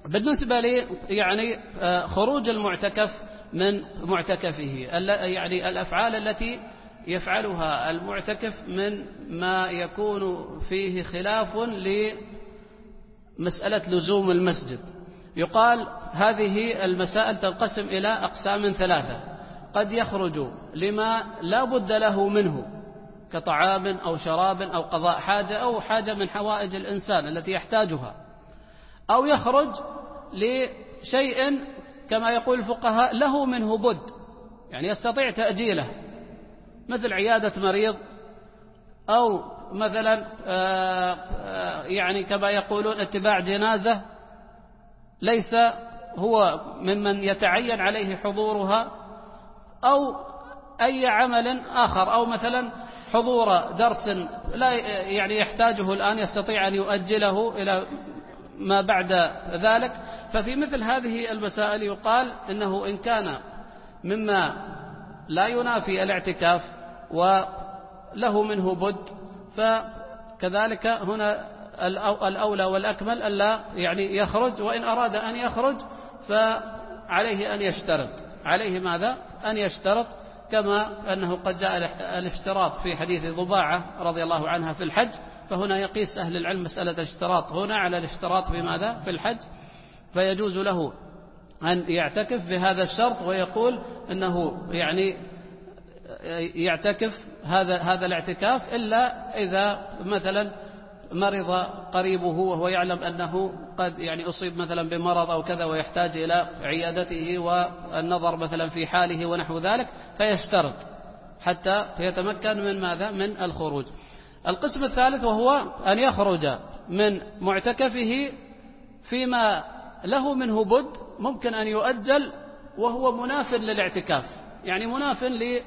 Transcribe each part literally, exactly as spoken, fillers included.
بالنسبة لي يعني خروج المعتكف من معتكفه، يعني الأفعال التي يفعلها المعتكف من ما يكون فيه خلاف لمسألة لزوم المسجد. يقال هذه المسائل تنقسم إلى أقسام ثلاثة: قد يخرج لما لا بد له منه كطعام أو شراب أو قضاء حاجة أو حاجة من حوائج الإنسان التي يحتاجها، أو يخرج لشيء كما يقول الفقهاء له منه بد، يعني يستطيع تأجيله، مثل عيادة مريض، أو مثلا يعني كما يقولون اتباع جنازة ليس هو ممن يتعين عليه حضورها، أو أي عمل آخر، أو مثلا حضور درس لا يعني يحتاجه الآن يستطيع أن يؤجله إلى ما بعد ذلك. ففي مثل هذه المسائل يقال إنه إن كان مما لا ينافي الاعتكاف وله منه بد، فكذلك هنا الأولى والأكمل ألا يعني يخرج، وإن أراد أن يخرج فعليه أن يشترط. عليه ماذا؟ أن يشترط، كما أنه قد جاء الاشتراط في حديث ضباعة رضي الله عنها في الحج، فهنا يقيس أهل العلم مسألة الاشتراط هنا على الاشتراط في ماذا؟ في الحج، فيجوز له أن يعتكف بهذا الشرط، ويقول أنه يعني يعتكف هذا هذا الاعتكاف إلا إذا مثلا مرض قريبه وهو يعلم أنه قد يعني أصيب مثلا بمرض أو كذا ويحتاج إلى عيادته والنظر مثلا في حاله ونحو ذلك، فيشترط حتى يتمكن من ماذا؟ من الخروج. القسم الثالث وهو أن يخرج من معتكفه فيما له منه بد، ممكن أن يؤجل وهو مناف للاعتكاف، يعني مناف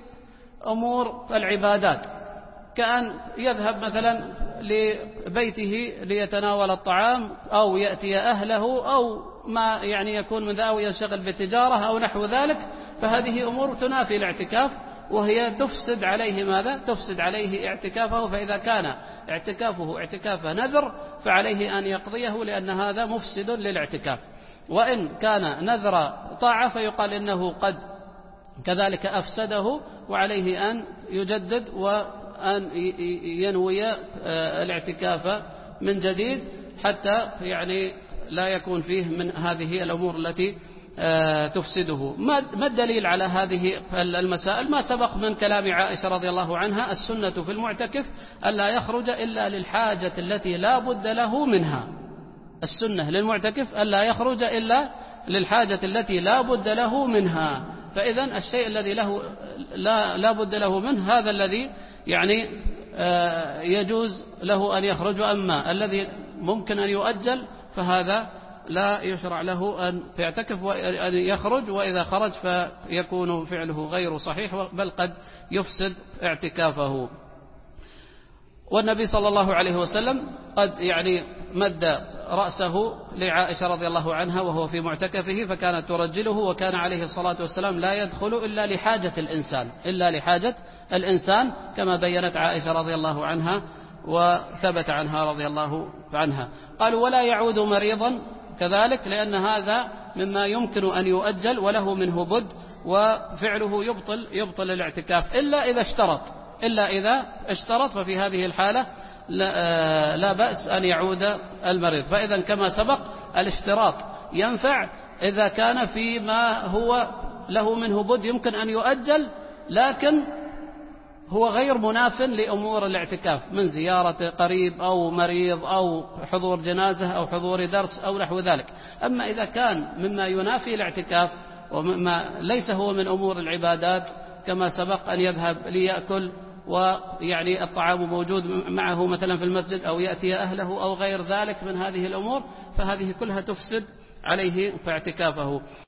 لأمور العبادات، كأن يذهب مثلا لبيته ليتناول الطعام، أو يأتي أهله، أو ما يعني يكون من ذا، أو ينشغل بتجارة أو نحو ذلك، فهذه أمور تنافي الاعتكاف، وهي تفسد عليه ماذا؟ تفسد عليه اعتكافه. فإذا كان اعتكافه اعتكاف نذر فعليه أن يقضيه، لأن هذا مفسد للاعتكاف. وإن كان نذر طاعة فيقال إنه قد كذلك أفسده، وعليه أن يجدد وأن ينوي الاعتكاف من جديد، حتى يعني لا يكون فيه من هذه الأمور التي تفسده. ما الدليل على هذه المسائل؟ ما سبق من كلام عائشة رضي الله عنها: السنة في المعتكف ألا يخرج إلا للحاجة التي لا بد له منها. السنة للمعتكف ألا يخرج إلا للحاجة التي لا بد له منها. فإذا الشيء الذي له لا, لا بد له منه هذا الذي يعني يجوز له أن يخرج، أما الذي ممكن أن يؤجل فهذا لا يشرع له أن يعتكف وأن يخرج، وإذا خرج فيكون فعله غير صحيح، بل قد يفسد اعتكافه. والنبي صلى الله عليه وسلم قد يعني مد رأسه لعائشة رضي الله عنها وهو في معتكفه، فكانت ترجله، وكان عليه الصلاة والسلام لا يدخل إلا لحاجة الإنسان إلا لحاجة الإنسان كما بينت عائشة رضي الله عنها وثبت عنها رضي الله عنها. قالوا: ولا يعود مريضا كذلك، لأن هذا مما يمكن أن يؤجل وله منه بد، وفعله يبطل يبطل الاعتكاف إلا إذا اشترط إلا إذا اشترط ففي هذه الحالة لا, لا بأس أن يعود المريض. فإذا كما سبق الاشتراط ينفع إذا كان فيما هو له منه بد يمكن أن يؤجل، لكن هو غير مناف لأمور الاعتكاف من زيارة قريب أو مريض أو حضور جنازة أو حضور درس أو نحو ذلك. أما إذا كان مما ينافي الاعتكاف ومما ليس هو من أمور العبادات، كما سبق أن يذهب ليأكل ويعني الطعام موجود معه مثلا في المسجد، أو يأتي أهله أو غير ذلك من هذه الأمور، فهذه كلها تفسد عليه فاعتكافه.